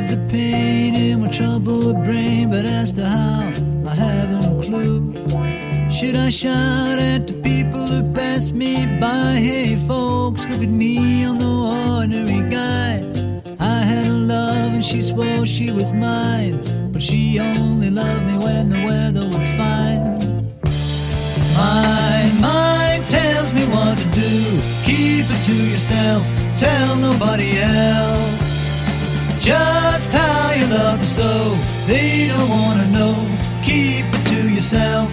ease the pain in my troubled brain, but as to how, I haven't a clue. Should I shout at the people who pass me by? Hey folks, look at me, I'm no ordinary guy. I had a love and she swore she was mine, but she only loved me when the weather was fine. My mind tells me what to do. Keep it to yourself, tell nobody else just how you love her so. They don't wanna know, keep it to yourself.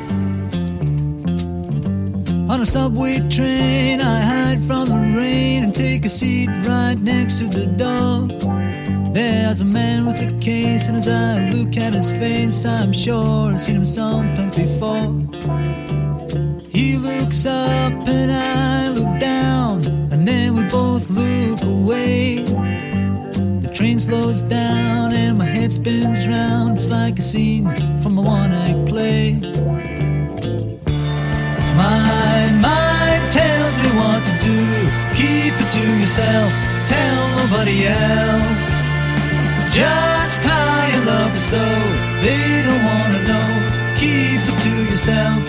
On a subway train, I hide from the rain and take a seat right next to the door. There's a man with a case, and as I look at his face, I'm sure I've seen him someplace before. He looks up and I look down, and then we both look away. The train slows down and my head spins round. It's like a scene from a one-act play. My mind tells me what to do. Keep it to yourself, tell nobody else just how you love her so. They don't wanna know, keep it to yourself.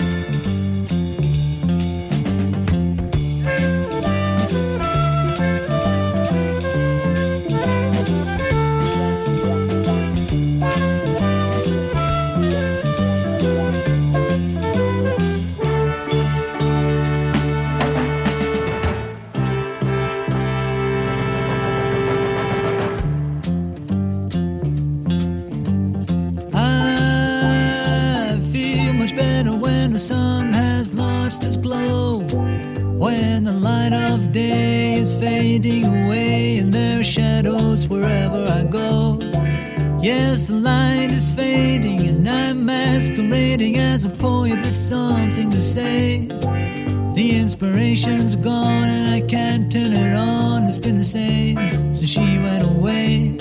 The sun has lost its glow, when the light of day is fading away, and there are shadows wherever I go. Yes, the light is fading, and I'm masquerading as a poet with something to say. The inspiration's gone and I can't turn it on. It's been the same since she went away.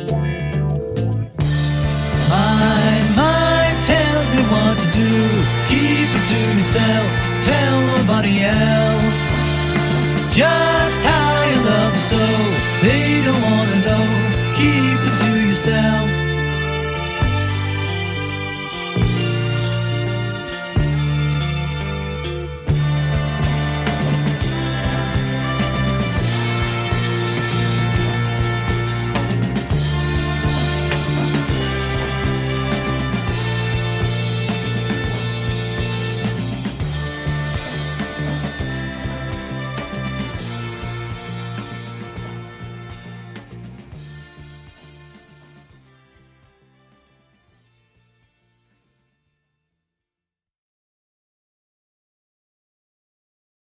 My mind tells me what to do. Keep it to yourself, tell nobody else just how you love her so. They don't wanna know, keep it to yourself.